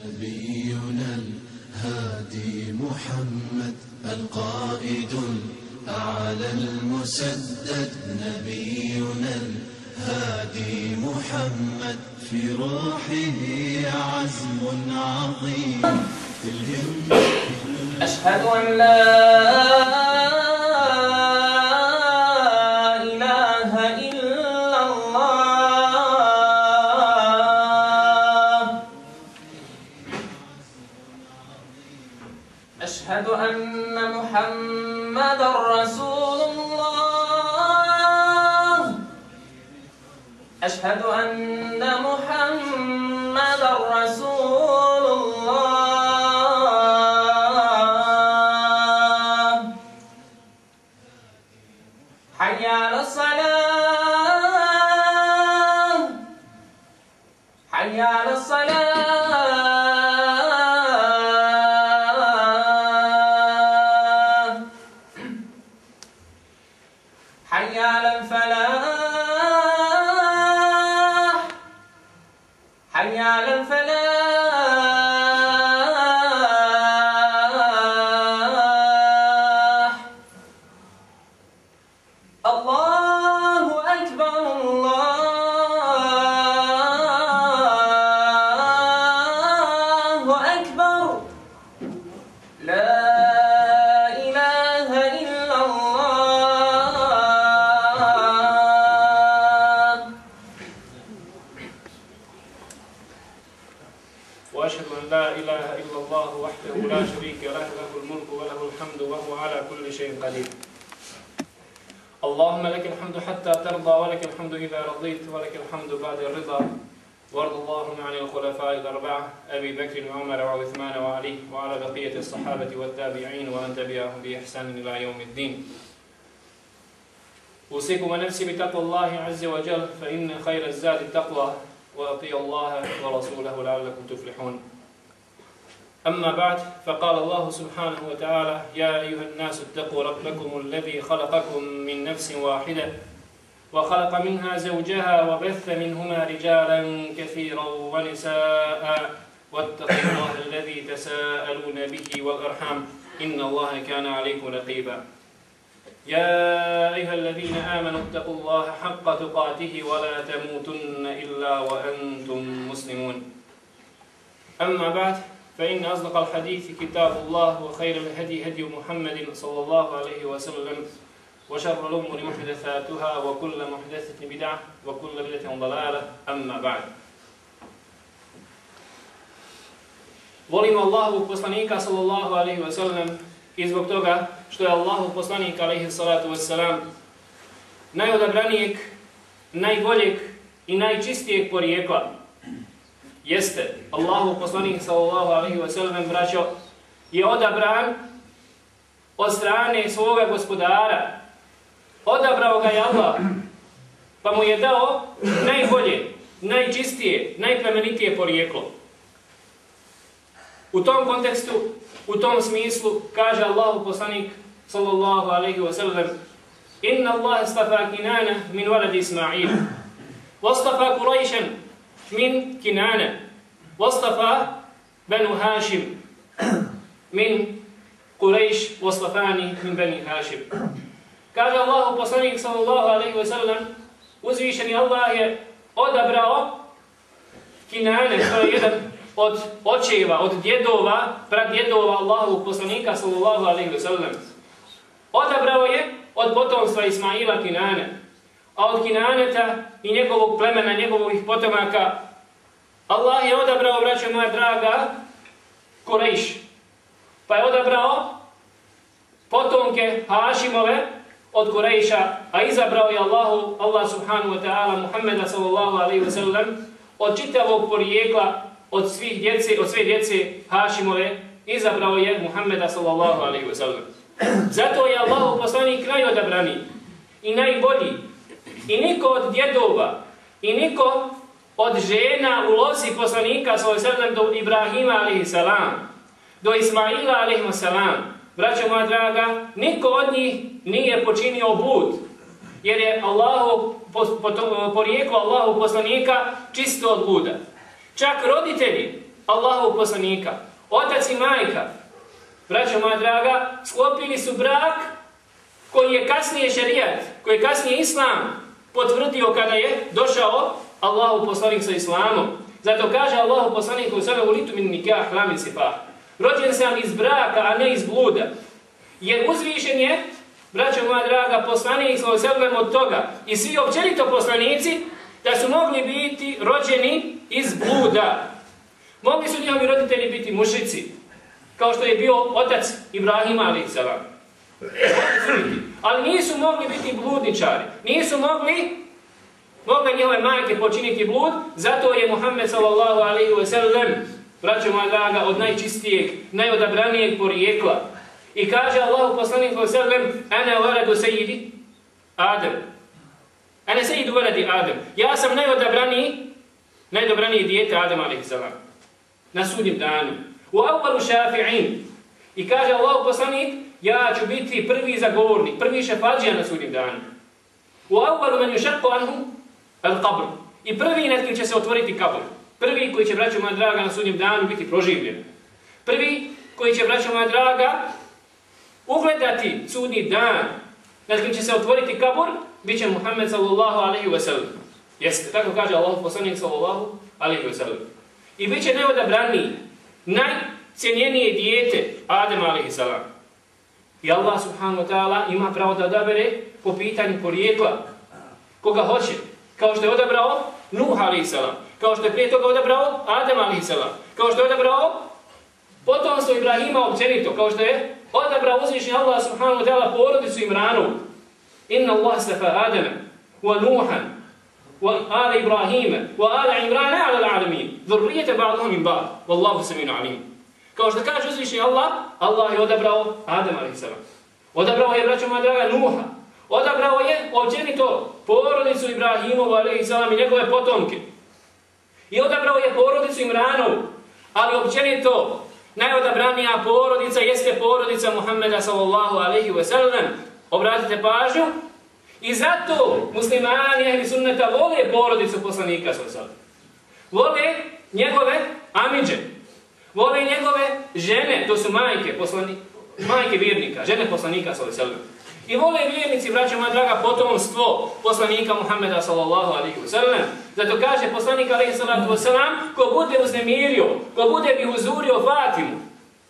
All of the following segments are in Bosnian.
نبينا الهادي محمد القائد الأعلى المسدد. نبينا الهادي محمد في روحه عزم عظيم في الهمة. أشهد أن لا أشهد أن محمدًا رسول الله. أشهد أن محمدًا رسول الله. حي على الصلاة، حي على الصلاة. حي على الفلاح، حي على الفلاح. الله أكبر، الله أكبر. لا وأشهد أن لا إله إلا الله وحده لا شريك له، له الملك وله الحمد وهو على كل شيء قدير. اللهم لك الحمد حتى ترضى، ولك الحمد إذا رضيت، ولك الحمد بعد الرضا. وارض اللهم عن الخلفاء الأربعة أبي بكر وعمر وعثمان وعلي وعلى بقية الصحابة والتابعين ومن تبعهم بإحسان إلى يوم الدين. أوصيكم ونفسي بتقوى الله عز وجل، فإن خير الزاد التقوى، وأطيعوا الله ورسوله لعلكم تفلحون. أما بعد، فقال الله سبحانه وتعالى: يا أيها الناس اتقوا ربكم الذي خلقكم من نفس واحدة وخلق منها زوجها وبث منهما رجالا كثيرا ونساء واتقوا الله الذي تساءلون به والأرحام إن الله كان عليكم رقيبا. يا أيها الذين آمنوا اتقوا الله حق تقاته ولا تموتن إلا وأنتم مسلمون. أما بعد، فإن أصدق الحديث كتاب الله، وخير الهدي هدي محمد صلى الله عليه وسلم، وشر الأمور محدثاتها، وكل محدثة بدعة، وكل بدعة ضلالة. أما بعد. Volimo Allahovog poslanika sallallahu alejhi ve sellem i zbog toga što je Allahov poslanik alejhi salatu vesselam najodabranijeg, najboljeg i najčistijeg porijekla. Jeste, Allahov poslanik sallallahu alejhi ve sellem, braćo, je odabran od strane svoga gospodara. Odabrao ga je Allah, pa mu je dao najbolje, najčistije, najplemenitije porijeklo. U tom kontekstu, u tom smislu, kaže Allahov poslanik sallallahu alejhi ve sellem: Inna Allah istafa Kinana min waladi Ismail, wastafa Quraishan min Kinana, wastafa Banu Hashim min Quraish, wastafani min Bani Hashim. Kaže Allahov poslanik sallallahu alejhi ve sellem: uzvišeni Allah je odabrao Kinane, to je jedan od očeva, od djedova, pradjedova Allahovog poslanika sallallahu alejhi ve sellem. Odabrao je od potomstva Ismaila Kinane, a od Kinaneta i njegovog plemena, njegovih potomaka, Allah je odabrao, braćo moja draga, Kurejš. Pa je odabrao potomke Hašimove od Kurejša, a izabrao je Allah subhanahu wa ta'ala Muhammeda sallallahu alejhi ve sellem od čitavog porijekla, od sve djece Hašimove, izabrao je Muhammeda sallallahu alejhi ve sellem. Zato je Allahov poslanik najodabraniji i najbolji. I niko od djedova, i niko od žena u lozi poslanika sallallahu alejhi ve sellem do Ibrahima alejhi salam, do Ismaila alejhi salam, braćo moja draga, niko od njih nije počinio blud, jer je porijeklo Allahov poslanika čisto od bluda. Čak roditelji Allahovog poslanika. Otac i majka, braćo moja draga, sklopili su brak koji je kasnije šerijat, koji je kasnije islam potvrdio kada je došao Allahov poslanik sa islamom. Zato kaže Allahov poslanik u sebe ulitu min nikah la min sifah. Rođen sam iz braka, a ne iz bluda. Jer uzvišen je, braćo moja draga, poslanik sa osebem od toga i svi općenito poslanici da su mogli biti rođeni iz bluda. Mogli su njihovi roditelji biti mušici, kao što je bio otac Ibrahima alejhi selam. Ali nisu mogli biti bludničari, nisu mogle njihove majke počiniti blud, zato je Muhammed sallallahu alejhi ve sellem, braćo moja draga, od najčistijeg, najodabranijeg porijekla. I kaže Allahu poslanik sallallahu alejhi ve sellem: "Ana waladu sayyidi Adem." Ana sayyidu waladi Adem. Ja sam najodabraniji dijete Adem alejhi selam. Na sudnjem danu. U awwalu šafi'in. I kaže Allahu poslanik: ja ću biti prvi zagovornik, prvi šefadžija na sudnjem danu. U awwalu man yushaqqu anhu al-qabr. I prvi nad kim će se otvoriti kabur. Prvi koji će, braćo moja draga, na sudnjem danu biti proživljen. Prvi koji će, braćo moja draga, ugledati sudnji dan, nad kim će se otvoriti kabur, bit će Muhammed sallallahu alejhi ve sellem. Jeste, tako kaže Allahu poslanik sallallahu alejhi ve sellem. I bit će najodabraniji, najcijenjenije dijete Adem alejhi selam. I Allah subhanahu wa ta'ala ima pravo da odabere po pitanju porijekla koga hoće. Kao što je odabrao Nuh alejhi selam, kao što je prije toga odabrao Adem alejhi selam, kao što je odabrao potomstvo Ibrahima općenito, kao što je odabrao uzvišeni Allah subhanahu wa ta'ala porodicu Imranu. Inna Allah stafa Adama wa Nuhan wa ala Ibrahima wa ala Imrana ala alamin. Dhurrijete ba'duhum min ba'd. Wallahu samiun alim. Kao što kaže uzvišeni Allah, Allah je odabrao Adem alejhi selam. Odabrao je, braćo moja draga, Nuha. Odabrao je općenito porodicu Ibrahimovu alejhi selam i njegove potomke. I odabrao je porodicu Imranovu, ali općenito najodabranija porodica jeste porodica Muhammeda sallallahu alejhi ve sellem. Obratite pažnju. I zato muslimani ehli sunneta vole porodicu poslanika sallallahu alejhi ve sellem. Vole njegove amidže. Vole njegove žene, to su majke vjernika, žene poslanika sallallahu alejhi ve sellem. I vole vjernici, braćo moja draga, potomstvo poslanika Muhammeda sallallahu alejhi ve sellem. Zato kaže poslanik alejhi salatu vesselam: ko bude uznemirio, ko bude bi uzurio Fatimu,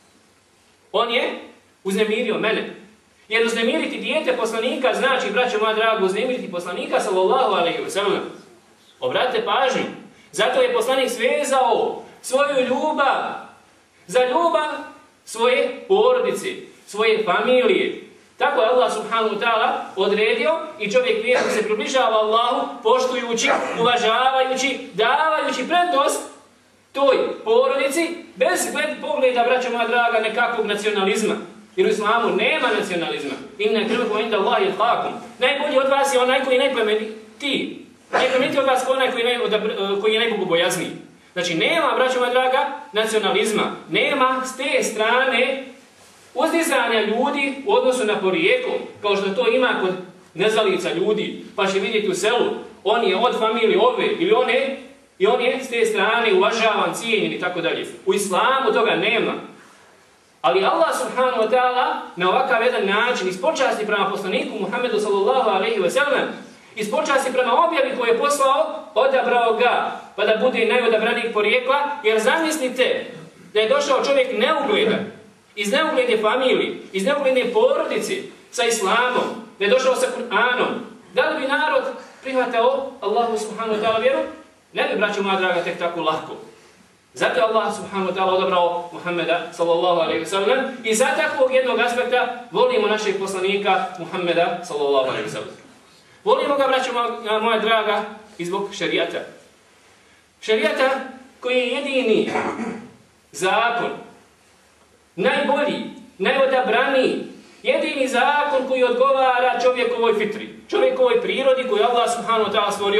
on je uznemirio mene. Jer uznemiriti dijete poslanika znači, braćo moja draga, uznemiriti poslanika sallallahu alejhi ve sellem. Obratite pažnju. Zato je poslanik svezao svoju ljubav za ljubav svoje porodice, svoje familije. Tako je Allah subhanahu wa ta'ala odredio i čovjek vjerno se približava Allahu poštujući, uvažavajući, davajući prednost toj porodici bez pogleda, braćo moja draga, nekakvog nacionalizma. Jer u islamu nema nacionalizma. Inna akramakum inda Allahi atqakum. Najbolji od vas je onaj koji je najplemenitiji. Najplemenitiji od vas je onaj koji je najbogobojazniji. Znači nema, braćo moja draga, nacionalizma. Nema s te strane uzdizanja ljudi u odnosu na porijeklo, kao što to ima kod nezalica ljudi, pa će vidjeti u selu, on je od familije ove ili one, i on je s te strane uvažavan, cijenjen i tako dalje. U islamu toga nema. Ali Allah subhanahu wa ta'ala na ovakav jedan način iz počasti prema poslaniku Muhammedu sallallahu alejhi ve sellem, iz počasti prema objavi koju je poslao, odabrao ga, pa da bude najodabranijeg porijekla, jer zamislite da je došao čovjek neugledan, iz neugledne familije, iz neugledne porodice sa islamom, da je došao sa Kur'anom, da li bi narod prihvatao Allahu subhanahu wa ta'ala vjeru? Ne bi, braćo moja draga, tek tako lako. Zato je Allah subhanahu wa ta'ala odabrao Muhammeda sallallahu alejhi ve sellem i za takvog jednog aspekta volimo našeg poslanika Muhammeda sallallahu alejhi ve sellem. Volimo ga, braćo moja draga, i zbog šerijata. Šerijata koji je jedini zakon, najbolji, najodabraniji, jedini zakon koji odgovara čovjekovoj fitri, čovjekovoj prirodi koju Allah subhanahu wa ta'ala stvorio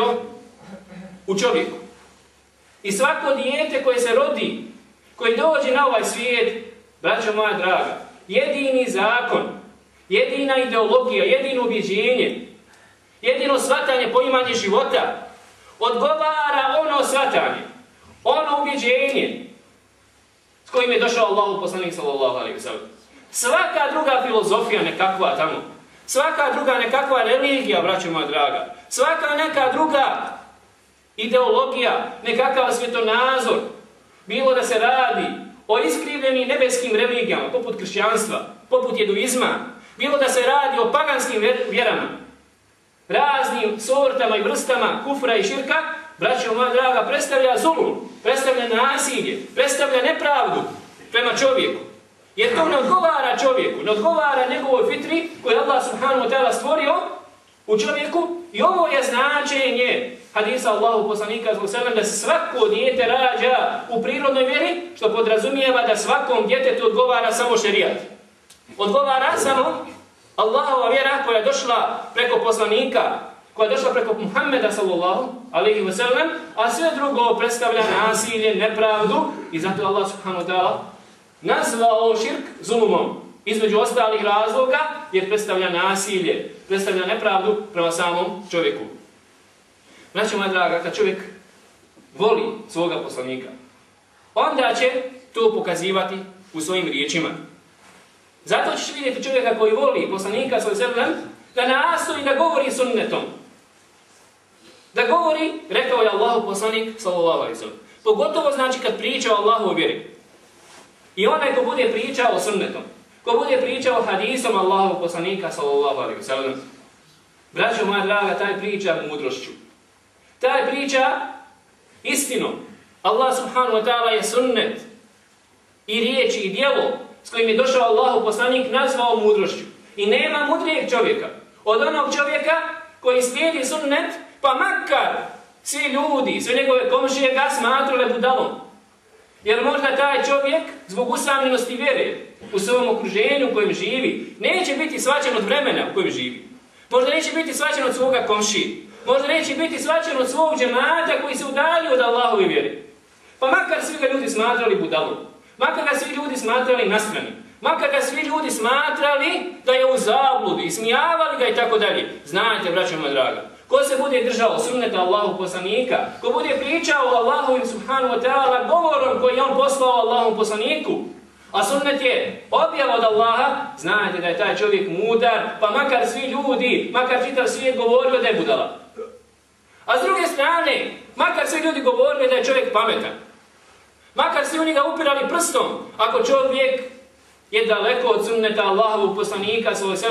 u čovjeku. I svako dijete koje se rodi, koji dođe na ovaj svijet, braćo moja draga, jedini zakon, jedina ideologija, jedino ubjeđenje, jedino shvatanje, poimanje života, odgovara ono shvatanje, ono ubjeđenje kojim je došao Allahu poslanik sallallahu alejhi ve sellem. Svaka druga filozofija nekakva tamo, svaka druga nekakva religija, braćo moja draga, svaka neka druga ideologija, nekakav svjetonazor, bilo da se radi o iskrivljenim nebeskim religijama, poput kršćanstva, poput jeduizma, bilo da se radi o paganskim vjerama, raznim sortama i vrstama kufra i širka, braćo moja draga, predstavlja zulum, predstavlja nasilje, predstavlja nepravdu prema čovjeku. Jer to ne odgovara čovjeku, ne odgovara njegovoj fitri koju Allah subhanahu wa ta'ala stvorio u čovjeku i ovo je značenje hadisa Allahu poslanika da se svako dijete rađa u prirodnoj vjeri, što podrazumijeva da svakom djetetu odgovara samo šerijat. Odgovara samo Allahova vjera koja je došla preko poslanika, koja je došla preko Muhammeda sallallahu alejhi ve sellem, a sve drugo predstavlja nasilje, nepravdu i zato Allah subhanahu wa ta'ala nazvao širk zulumom. Između ostalih razloga jer predstavlja nasilje, predstavlja nepravdu prema samom čovjeku. Znači, moja draga, kad čovjek voli svoga poslanika, onda će to pokazivati u svojim riječima. Zato ćeš vidjeti čovjeka koji voli poslanika sallallahu alejhi ve sellem da nastoji da govori sunnetom. Da govori, rekao je Allahu poslanik sallallahu alejhi ve sellem. Pogotovo znači kad priča o Allahovoj vjeri. I onaj ko bude pričao sunnetom, ko bude pričao hadisom Allahovog poslanika sallallahu alejhi ve sellem, braćo moja draga, taj priča mudrošću. Taj priča istinom. Allah subhanahu wa ta'ala je sunnet i riječi i djelo s kojim je došao Allahov poslanik nazvao mudrošću. I nema mudrijeg čovjeka od onog čovjeka koji slijedi sunnet, pa makar svi ljudi, sve njegove komšije ga smatrale budalom. Jer možda taj čovjek, zbog usamljenosti vjere u svom okruženju u kojem živi, neće biti shvaćen od vremena u kojem živi. Možda neće biti shvaćen od svoga komšije. Možda neće biti shvaćen od svog džemata koji se udalji od Allahove vjere. Pa makar svi ga ljudi smatrali budalom. Makar ga svi ljudi smatrali nastranim. Makar ga svi ljudi smatrali da je u zabludi, ismijavali ga i tako dalje. Znajte, braćo moja draga, ko se bude držao sunneta Allahu poslanika, ko bude pričao o Allahovim subhanahu wa ta'ala govorom koji je on poslao Allahovom poslaniku, a sunnet je objava od Allaha, znajte da je taj čovjek mudar, pa makar svi ljudi, makar čitav svijet govorio da je budala. A s druge strane, makar svi ljudi govorili da je čovjek pametan, makar svi oni ga upirali prstom, ako čovjek je daleko od sunneta Allahovog poslanika,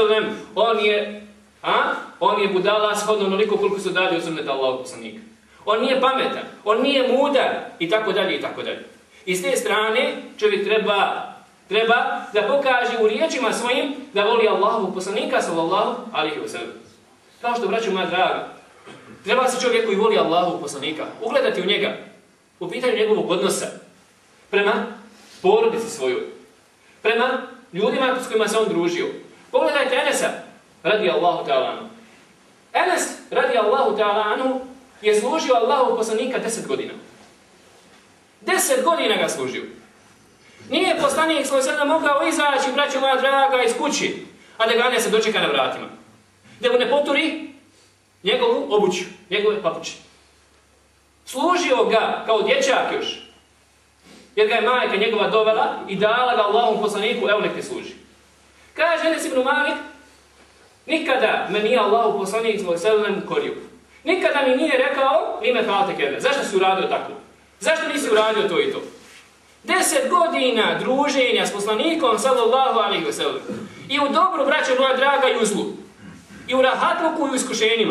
on je budala shodno onoliko koliko su dali od sunneta Allahovog poslanika. On nije pametan, on nije mudar i tako dalje i tako dalje. I s te strane čovjek treba da pokaže u riječima svojim da voli Allahovog poslanika sallallahu alejhi ve sellem. Kao što, braćo moja draga, treba se čovjek koji voli Allahovog poslanika ugledati u njega, u pitanju njegovog odnosa prema porodici svojoj, prema ljudima s kojima se on družio. Pogledajte Enesa, radi Allahu ta'ala anhu. Enes, radi Allahu ta'ala anhu, je služio Allahovog poslanika 10 godina. 10 godina ga služio. Nije poslanik sallallahu mogao izaći, braćo moja draga, iz kući, a da ga Enesa dočeka na vratima. Da mu ne poturi njegovu obuću, njegove papuče. Služio ga kao dječak još, jer ga je majka njegova dovela i dala ga Allahovom poslaniku, evo nek te služi. Kaže Enes ibn Malik, nikada me nije Allahov poslanik sallallahu korio. Nikada mi nije rekao ime falte kerne. Zašto si uradio tako? Zašto nisi uradio to i to? 10 godina druženja s poslanikom sallallahu alejhi ve sellem. I u dobru, braćo moja draga, i u zlu. I u rahatluku i u iskušenjima.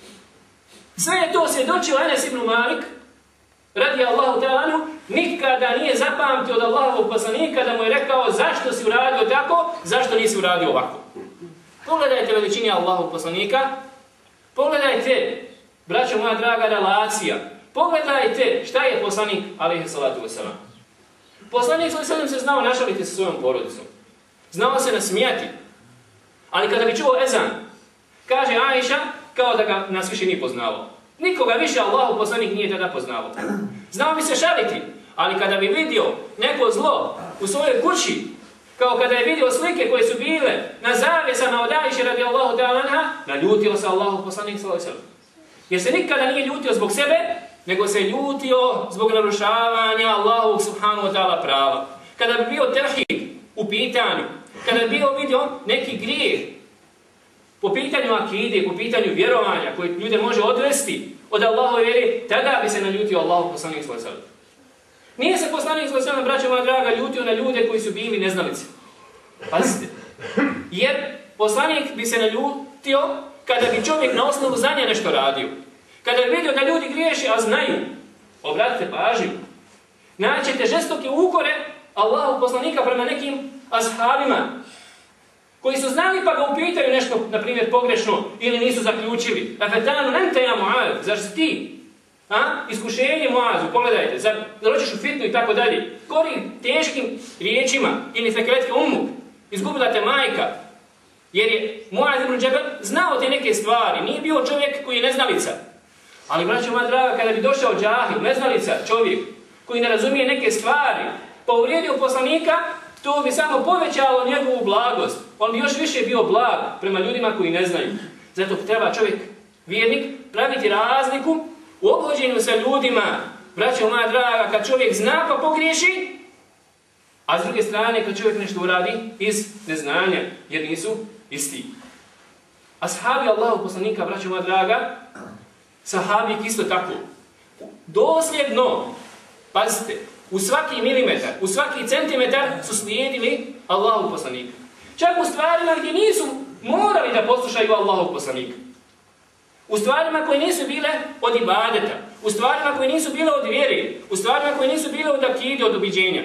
Sve je to svjedočio Enes ibn Malik, radi Allahu ta'ala anhu, nikada nije zapamtio od Allahovog poslanika da mu je rekao zašto si uradio tako, zašto nisi uradio ovako. Pogledajte veličini Allahovog poslanika, pogledajte, braćo moja draga, relacija, pogledajte šta je poslanik alejhi salatu vesselam. Poslanik sallallahu alejhi ve sellem se znao našaliti sa svojom porodicom. Znao se nasmijati. Ali kada bi čuo ezan, kaže Ajša, kao da ga nas više nije poznavao. Nikoga više Allahov poslanik nije tada poznavao. Znao bi se šaliti, ali kada bi vidio neko zlo u svojoj kući, kao kada je vidio slike koje su bile na zavjesama od Ajše radijallahu ta'ala anha, naljutio se Allahov poslanik sallallahu alejhi ve sellem. Jer se nikada nije ljutio zbog sebe, nego se ljutio zbog narušavanja Allahovog subhanahu wa ta'ala prava. kada bi bio tevhid u pitanju, kada bi bio vidio neki grijeh po pitanju akide, po pitanju vjerovanja koje ljude može odvesti od Allahove vjere, tada bi se naljutio Allahu poslanik sallallahu alejhi ve sellem. Nije se poslanik sallallahu alejhi ve sellem, braćo moja draga, ljutio na ljude koji su bili neznalice. Pazite. Jer poslanik bi se naljutio kada bi čovjek na osnovu znanja nešto radio. Kada bi vidio da ljudi griješe, a znaju, obratite pažnju, naćete žestoke ukore Allahu poslanika prema nekim ashabima koji su znali pa ga upitaju nešto, na primjer, pogrešno ili nisu zaključili. Afetanu nente ja Muaz, zar si ti? Iskušenje Muazu, pogledajte, zar hoćeš u fitnu i tako dalje. Kori teškim riječima ili fekretke umuk, izgubila te majka. Jer je Muaz ibn Džebel znao te neke stvari, nije bio čovjek koji je neznalica. Ali, braćo moja draga, kada bi došao džahil, neznalica, čovjek koji ne razumije neke stvari, pa uvrijedio poslanika, to bi samo povećalo njegovu blagost. On bi još više bio blag prema ljudima koji ne znaju. Zato treba čovjek, vjernik, praviti razliku u ophođenju sa ljudima. Braćo moja draga, kad čovjek zna pa pogriješi, a s druge strane kad čovjek nešto uradi iz neznanja, jer nisu isti. Ashabi Allahu poslanika, braćo moja draga, sahabik isto tako. Dosljedno, pazite, u svaki milimetar, u svaki centimetar su slijedili Allahu poslanika. Čak u stvarima gdje nisu morali da poslušaju Allahu poslanika. U stvarima koje nisu bile od ibadeta, u stvarima koje nisu bile od vjere, u stvarima koje nisu bile od akide, od ubiđenja.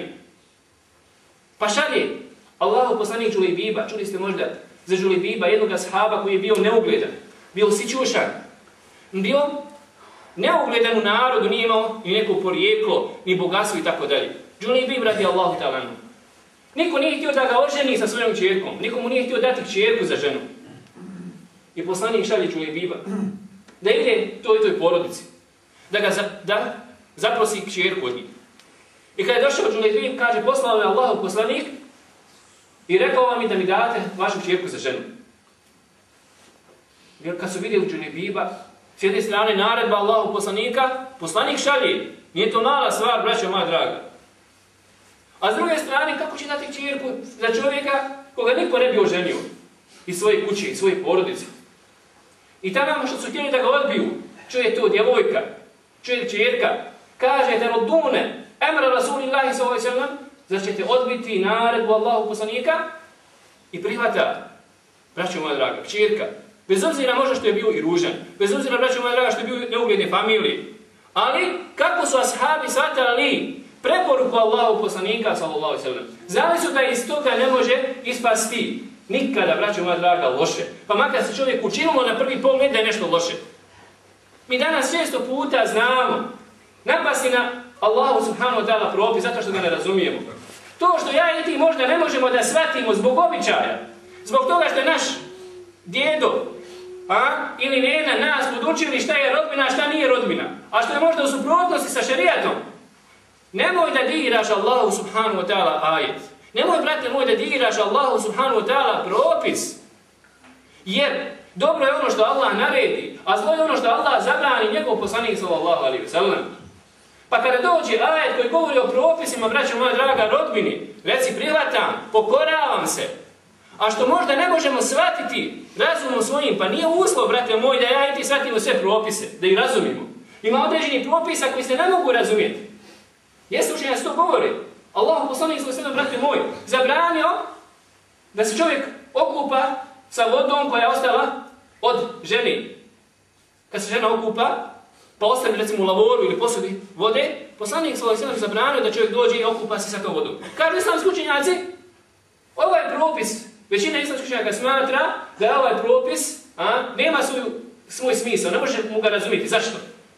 Pa šalje Allahu poslanik Džulejbiba, čuli ste možda za Džulejbiba, jednog ashaba koji je bio neugledan, bio sićušan, bio neugledan u narodu, nije imao ni neko porijeklo, ni bogatstvo i tako dalje. Džulejbib radi Allahu ta'ala. Niko nije htio da ga oženi sa svojom kćerkom, nikomu nije htio dati kćerku za ženu. I poslanik šalje Džulejbiba da ide toj porodici, da zaprosi kćerku od njih. I kada je došao Džulejbib, kaže, poslao je Allahu poslanik i rekao vam i da mi date vašu kćerku za ženu. Jer kad su vidjeli Džulejbiba, s jedne strane naredba Allahu poslanika, poslanik šalje, nije to mala stvar, braćo moja draga. A s druge strane, kako će dati kćerku za čovjeka koga niko ne bi oženio iz svoje kuće, iz svoje porodice. I tamo što su htjeli da ga odbiju, čuje to djevojka, čuje kćerka, kaže te rodune, emra Rasulillahi sallallahu alejhi ve sellem, zar ćete odbiti naredbu Allahu poslanika i prihvata, braćo moja draga, kćerka. Bez obzira možda što je bio i ružan, bez obzira, braćo moja draga, što je bio neugledne familije. Ali, kako su ashabi shvatali preporuku Allahu poslanika, sallallahu alejhi ve sellem, znali su da iz toga ne može ispasti nikada, braćo moja draga, loše. Pa makar se čovjek učinilo na prvi pogled da je nešto loše. Mi danas često puta znamo napasti na Allahu subhanahu wa ta'ala propis zato što ga ne razumijemo. To što ja i ti možda ne možemo da shvatimo zbog običaja, zbog toga što je naš djedo ili nena nas podučili šta je rodbina, a šta nije rodbina, a što je možda u suprotnosti sa šerijatom. Nemoj da diraš Allahu subhanahu wa ta'ala ajet. Nemoj, brate moj, da diraš Allahu subhanahu wa ta'ala propis. Jer dobro je ono što Allah naredi, a zlo je ono što Allah zabrani njegov poslanik sallallahu alejhi ve sellem. Pa kada dođe ajet koji govori o propisima, braćo moja draga, rodbini, reci prihvatam, pokoravam se. A što možda ne možemo shvatiti razumom svojim, pa nije uslov, brate moj, da ja i ti shvatimo sve propise, da ih razumimo. Ima određeni propisa koji se ne mogu razumjeti. Jeste učenjaci to govori. Allah poslanik sallallahu alejhi ve sellem, brate moj, zabranio da se čovjek okupa sa vodom koja je ostala od žene. Kad se žena okupa, pa ostane recimo u lavoru ili posudi vode, poslanik sallallahu alejhi ve sellem zabranio da čovjek dođe i okupa se sa tom vodom. Kažu islamski učenjaci, ovaj propis, većina islamskih učenjaka smatra da ovaj propis nema svoj smisao, ne može mu ga razumjeti. Zašto?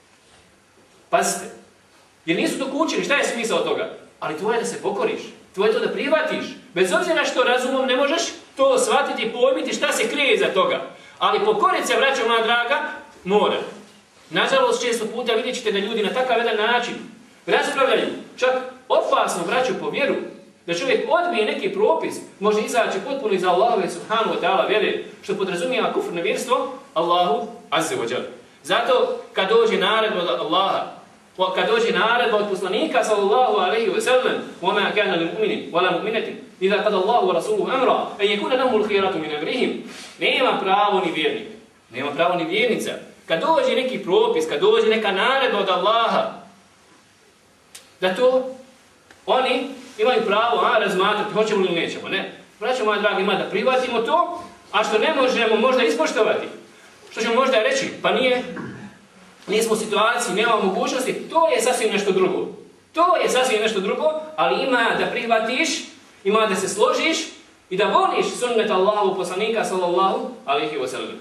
Pazite, jer nisu dok učili šta je smisao toga, ali tvoje je da se pokoriš, tvoje je to da prihvatiš, bez obzira što razumom ne možeš to shvatiti i pojmiti šta se krije za toga. Ali pokorit se, braćo moja draga, mora. Nažalost, često puta vidjet ćete da ljudi na takav jedan način raspravljaju, čak opasno vraću po vjeru, da čovjek odbije neki propis, može izaći potpuno iza Allahove subhanahu wa ta'ala vjere, što podrazumijeva kufr nevjerstvo Allahu azza wa jalla. Zato kad dođe naredba od Allaha, kad dođe naredba od poslanika sallallahu alejhi ve sellem: "Wa ma kana lil mu'minin wa la mu'minatin idha qada Allahu wa rasuluhu amra an yakuna lahum al-khiyaratu min amrihim." Nema pravo ni vjernik, nema pravo ni vjernica. Kad dođe neki propis, kad dođe neka naredba od Allaha, da to oni imaju pravo razmatrati, hoćemo ili nećemo, ne. Braćo moja draga, ima da prihvatimo to, a što ne možemo možda ispoštovati, što ćemo možda reći, pa nismo u situaciji, nemamo mogućnosti, to je sasvim nešto drugo. To je sasvim nešto drugo, ali ima da prihvatiš, ima da se složiš i da voliš sunnet Allahu poslanika sallallahu alejhi ve sellem.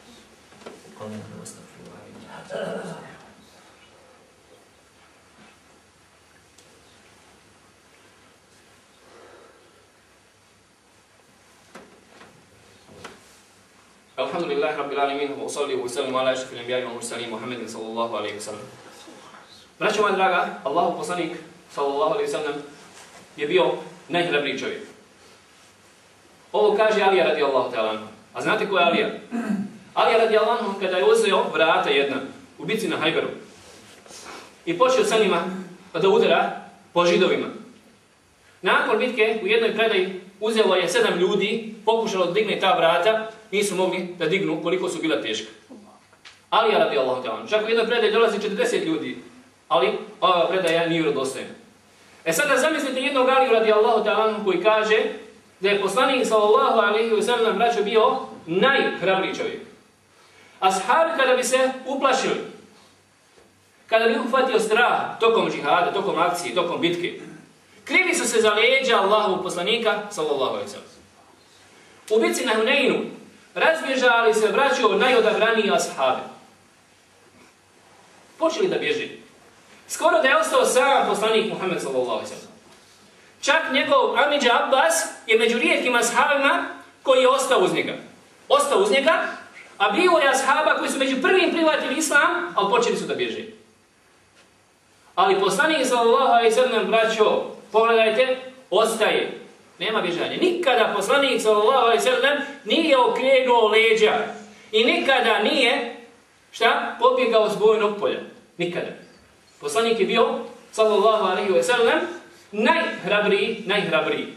Alhamdulillahi rabbil alamin, wa salli wa sallam ala ashrafil anbiya'i wal mursalin Muhammedin sallallahu alejhi ve sellem. Braćo moja draga, Allahu poslanik sallallahu alejhi ve sellem je bio najhrabriji čovjek. Ovo kaže Alija radijallahu ta'ala anhu. A znate ko je Alija? Alija radijallahu anhu kada je uzeo vrata jedna u bitci na Hajberu i počeo sa njima da udara po židovima. Nakon bitke u jednoj predaji uzelo je 7 ljudi, pokušalo da digne ta vrata, nisu mogli da dignu koliko su bila teška. Alija radijallahu ta'ala anhu. Čak u jednoj predaji dolazi 40 ljudi, ali ova predaja nije vjerodostojna. Sada zamislite jednog Aliju radijallahu ta'ala anhu koji kaže da je poslanik sallallahu alejhi ve sellem braćo bio najhrabriji čovjek. Ashabi kada bi se uplašili, kada bi uhvatio strah tokom džihada, tokom akcije, tokom bitke, krili su se za leđa Allahovog poslanika sallallahu alejhi ve sellem. U bitci na Huneinu razbježali se braćo najodabraniji ashabi. Počeli da bježi. Skoro da je ostao sam poslanik Muhammed sallallahu alejhi ve sellem. Čak njegov amidža Abbas je među rijetkim ashabima koji je ostao uz njega. Ostao uz njega, a bilo je ashaba koji su među prvim prihvatili islam, ali počeli su da bježe. Ali poslanik sallallahu alejhi ve sellem, braćo, pogledajte, ostaje. Nema bježanja. Nikada poslanik sallallahu alejhi ve sellem nije okrenuo leđa i nikada nije pobjegao s bojnog polja. Nikada. Poslanik je bio sallallahu alejhi ve sellem najhrabriji.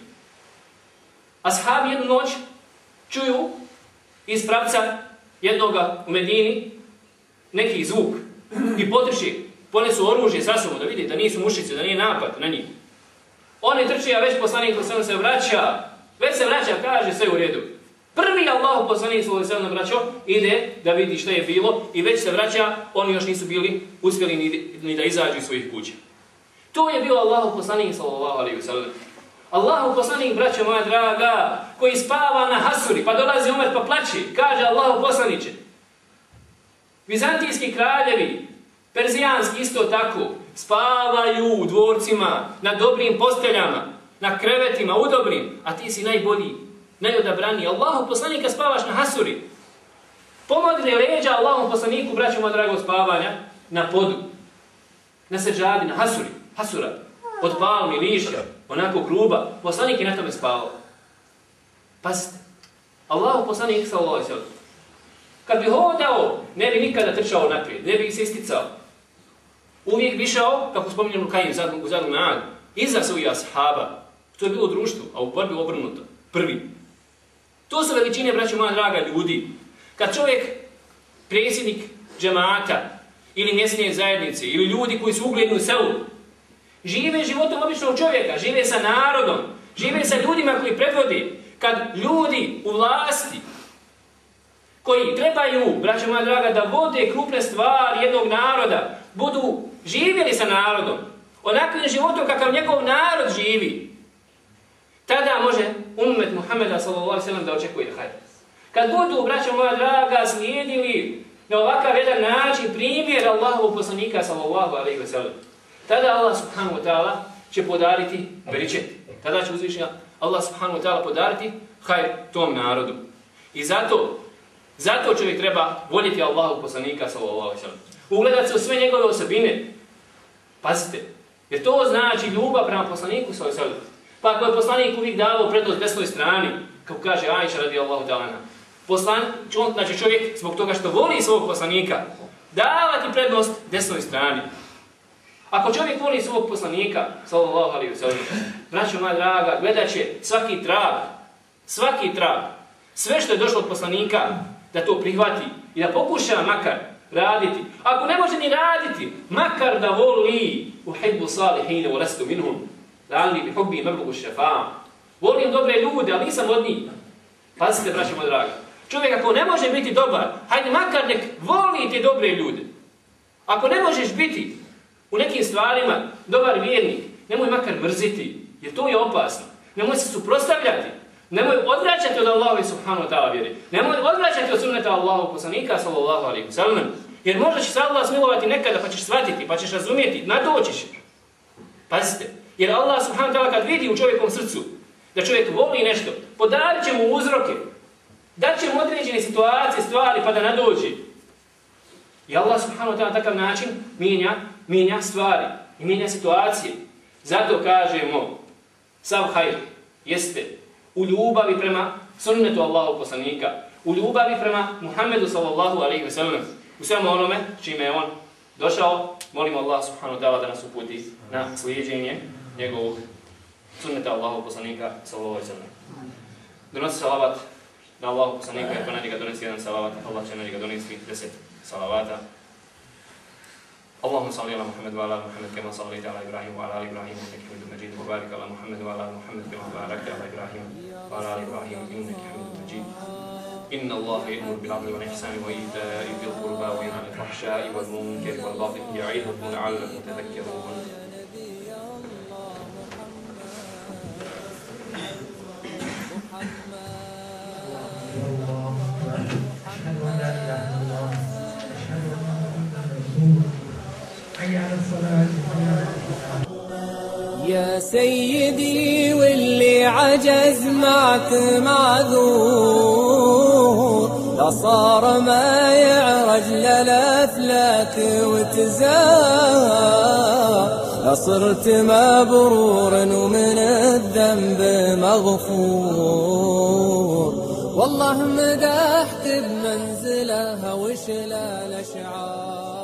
Ashabi jednu noć čuju iz pravca jednoga u Medini neki zvuk i potrči, ponesu oružje sa sobom da vidi da nisu mušice, da nije napad na njih. Oni trči, a već poslanik sallallahu se vraća, kaže sve u redu. Prvi Allahu poslanik sallallahu vraćao, ide da vidi šta je bilo i već se vraća, oni još nisu bili uspjeli ni da izađu iz svojih kuća. To je bio Allahu poslanik sallallahu alejhi ve sellem. Allahu poslanik, braćo moja draga, koji spava na hasuri, pa dolazi Omer pa plače, kaže Allahu poslaniće. Vizantijski kraljevi, perzijanski isto tako, spavaju u dvorcima, na dobrim posteljama, na krevetima, udobrim, a ti si najbolji, najodabraniji. Allahu poslanika spavaš na hasuri. Pomogne leđa Allahu poslaniku, braćo moja draga, od spavanja na podu, na seđadi, na hasuri. Hasura, od palmi, lišća, onako gruba, poslanik je na tome spavao. Pazite, Allahu poslanik sallallahu alejhi ve sellem, kad bi hodao, ne bi nikada trčao naprijed, ne bi se isticao. Uvijek bi išao, kako spominjamo Kajim u zadnjem nadu, iza svojih ashaba. To je bilo društvo, a u borbi obrnuto. Prvi. To su veličine, braćo moja draga, ljudi. Kad čovjek, predsjednik džemata, ili mjesne zajednice, ili ljudi koji su ugledni u selu, žive životom običnog čovjeka, žive sa narodom, žive sa ljudima koji predvodi. Kad ljudi u vlasti, koji trebaju, braćo moja draga, da vode krupne stvari jednog naroda, budu živjeli sa narodom, onakvim životom kakav njegov narod živi, tada može ummet Muhammeda sallallahu alejhi ve sellem da očekuje hajr. Kad budu, braćo moja draga, slijedili na ovakav jedan način primjer Allahovog poslanika sallallahu alejhi ve sellem, tada Allah subhanahu wa ta'ala će podariti beričet. Tada će uzvišenja Allah subhanahu wa ta'ala podariti hajr tom narodu. I zato čovjek treba voljeti Allahov poslanika sallallahu alejhi ve sellem. Ugledati se u sve njegove osobine. Pazite, jer to znači ljubav prema poslaniku sallallahu alejhi ve sellem. Pa ako je poslanik uvijek davao prednost desnoj strani, kako kaže Ajša radijallahu ta'ala anha, znači čovjek zbog toga što voli svog poslanika, davati prednost desnoj strani. Ako čovjek voli svog poslanika, sallallahu alejhi ve sellem, braćo moja draga, gledat će svaki trag, sve što je došlo od poslanika, da to prihvati i da pokuša makar raditi. Ako ne može ni raditi, makar da voli uhibbu salihine wa lastu minhum, la'alli bi hubbi mablugu šefa'a. Volim dobre ljude, ali nisam od njih. Pazite, braćo moja draga. Čovjek ako ne može biti dobar, hajde makar nek voli te dobre ljude. Ako ne možeš biti u nekim stvarima dobar vjernik, nemoj makar mrziti, jer to je opasno. Nemoj se suprotstavljati. Nemoj odvraćati od Allaha subhanahu wa ta'ala vjeri. Nemoj odvraćati od sunneta Allahovog poslanika sallallahu alejhi ve sellem. Jer možda će se Allah smilovati nekada pa ćeš shvatiti, pa ćeš razumjeti, nadoćiš. Pazite, jer Allah subhanahu wa ta'ala kad vidi u čovjekovom srcu da čovjek voli nešto, podarit će mu uzroke, dat će mu određene situacije, stvari pa da nadođe. I Allah subhanahu wa ta'ala na takav način mijenja stvari i mijenja situacije. Zato kažemo, sav hajr jeste u ljubavi prema sunnetu Allahu poslanika, u ljubavi prema Muhammedu sallallahu alejhi ve sellem, u svemu onome čime je on došao. Molimo Allah subhanahu wa ta'ala da nas uputi na slijeđenje njegovog sunneta Allahu poslanika sallallahu alejhi ve sellem. Donosi salavat na Allahu poslanika, jer na njega donesi jedan salavat, Allah će na njega donesti 10 salavata. اللهم صل على محمد وعلى ال محمد كما صليت على ابراهيم وعلى ال ابراهيم انك حميد مجيد وبارك على محمد وعلى ال محمد كما باركت على ابراهيم وعلى ال ابراهيم انك حميد مجيد ان الله يأمر بالعدل والاحسان وايتاء ذي القربى وينهى عن الفحشاء والمنكر والبغي يعظكم لعلكم تذكرون يا سيدي واللي عجز معك معذور، لا صار ما يعرج للافلاك وتزار، لا صرت مبرورا ومن الذنب مغفور، والله مدحت بمنزلها وشلال اشعار.